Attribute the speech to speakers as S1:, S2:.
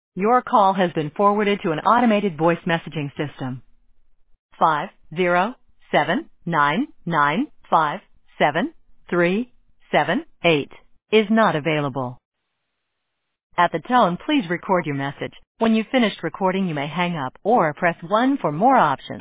S1: Your call has been forwarded to an automated voice messaging system. 50799573738 is not available. At the tone, please record your message. When you've finished recording, you may hang up or press 1 for more options.